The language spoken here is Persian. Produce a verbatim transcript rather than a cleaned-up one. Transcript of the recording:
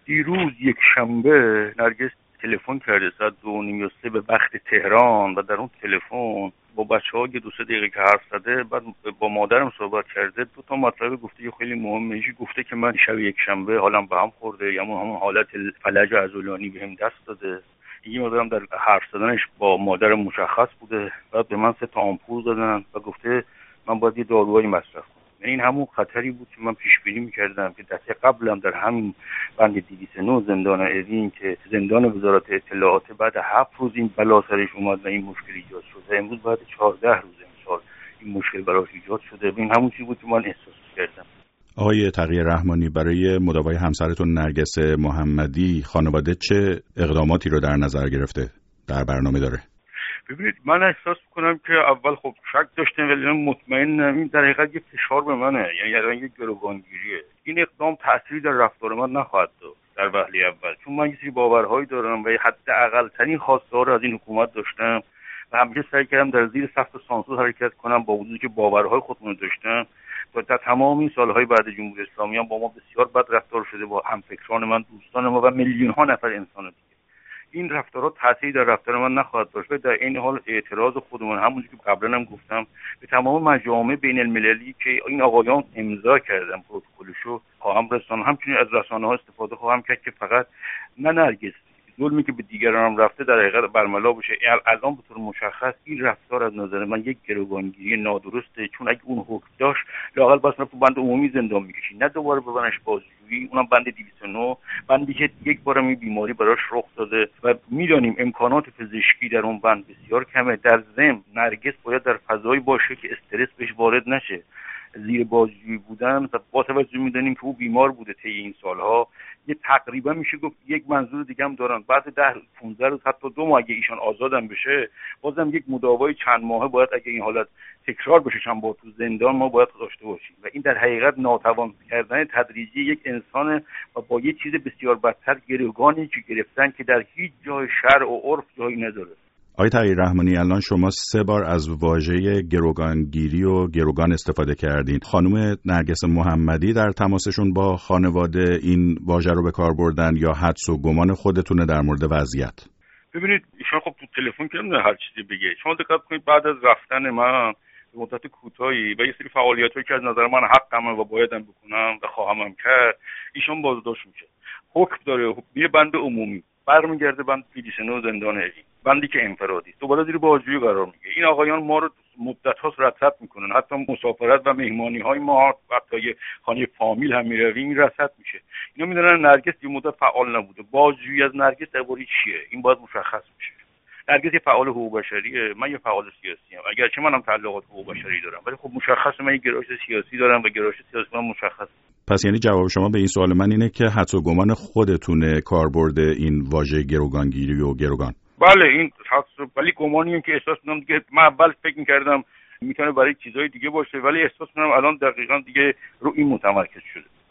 دیروز یک شنبه نرگس تلفن کرده ساعت دو و نیم یا سه به وقت تهران و در اون تلفن با بچه‌ها یه دو سه دقیقه که حرف زده، بعد با مادرم صحبت کرده، دو تا مطلب گفته خیلی مهمه. گفته که من شب یک شنبه حالم به هم خورده، یا همون حالت فلج عضلانی بهم دست داده. یه مادرم در حرف زدنش با مادر مشخص بوده، بعد به من سه تا آمپول دادن و گفته من باید یه داروهای مصرف کنم. این همون خطری بود که من پیش بینی می‌کردم که دفعه قبلم در همین بند دویست و نه زندان اوین که زندان وزارت اطلاعات بعد هفت روز این بلا سرش اومد و این مشکل ایجاد شد، امروز بعد چهارده روز امسال این مشکل براش ایجاد شده. این همون چیزی بود که من احساس کردم. آقای تقی رحمانی، برای مداوای همسرتون نرگس محمدی خانواده چه اقداماتی رو در نظر گرفته در برنامه داره؟ ببینید، من احساس می‌کنم که اول خب شک داشتم ولی مطمئنم این در حقیقت یک فشار به منه، یعنی الان یک گروگانگیریه. این اقدام تأثیری در رفتار من نخواهد داشت در وهله اول، چون من یه سری باورهایی دارم و حداقل ترین خواسته ها رو از این حکومت داشتم و همیشه سعی کردم در زیر سقف سانسور حرکت کنم، با وجودی که باورهای خودمون داشتم. و در تمام این سالهای بعد جمهوری اسلامی هم با ما بسیار بد رفتار شده، با همفکران من، دوستان ما و میلیون ها نفر انسان دیگه. این رفتارها تأثیری در رفتار من نخواهد داشت و در این حال اعتراض خودمون، همونجوری که قبلا هم گفتم، به تمام مجامع بین المللی که این آقایان امضا کردن پروتکلشو خواهم رساند. همچنین از رسانه‌ها استفاده خواهم کرد که فقط نه نرگس ظلمی که به دیگران هم رفته در حقیقت برملا بشه. الان به طور مشخص این رفتار از نظر من یک گروگانگیری نادرسته، چون اگه اون حکم داشت لااقل باز تو بند عمومی زندان میکشید، نه دوباره ببرنش بازجویی، اونم بند دویست و نه، بندی که یک بارم این بیماری براش رخ داده و میدانیم امکانات پزشکی در اون بند بسیار کمه. در ضمن نرگس باید در فضایی باشه که استرس بهش وارد نشه. زیر بازجویی بودن و با توجه می‌دونیم که او بیمار بوده طی این سالها، یه تقریبا میشه گفت یک منظور دیگه هم دارن. بعد ده پانزده روز حتی دو ماه اگه ایشان آزادم بشه، بازم یک مداوای چند ماهه باید اگه این حالت تکرار بشه چند بار تو زندان ما باید داشته باشیم و این در حقیقت ناتوان کردن تدریجی یک انسان و با یه چیز بسیار بدتر، گروگانی که گرفتن که در هیچ جای شرع و عرف جایی نداره. آقای تقی رحمانی، الان شما سه بار از واژه گروگانگیری و گروگان استفاده کردین. خانم نرگس محمدی در تماسشون با خانواده این واژه رو به کار بردن یا حدس و گمان خودتونه در مورد وضعیت؟ ببینید، ایشون خب تو تلفن که نمیدونه هر چیزی بگه. شما دقت کنید بعد از رفتن من به مدت کوتاهی و یه سری فعالیتایی که از نظر من حقمه و بایدم بکنم و خواهمم کرد، ایشون بازداشت میشه. حکم داره، یه بند عمومی برمیگرده بند دویست و نه زندان اوین، بندی که انفرادی است، دوباره زیر بازجویی قرار میگیره. این آقایان ما رو مدت هاست رصد میکنن، حتی مسافرت و مهمانی های ما، حتی یه خانه فامیل هم میرویم رصد میشه. اینا میدونن نرگس یه مدت فعال نبوده. بازجویی از نرگس درباره چیه این باید مشخص بشه. نرگس یه فعال حقوق بشریه، من یه فعال سیاسی ام، اگرچه منم تعلقات حقوق بشری دارم، ولی خب مشخصه من یه گرایش سیاسی دارم و گرایش سیاسی من مشخصه. پس یعنی جواب شما به این سوال من اینه که حدس و گمان خودتونه کاربرد این واژه گروگانگیری و گروگان؟ بله، این حدس، ولی گمانیه که احساس می‌کنم دیگه. من اول فکر می‌کردم میتونه برای چیزای دیگه باشه، ولی احساس می‌کنم الان دقیقاً دیگه رو این متمرکز شده.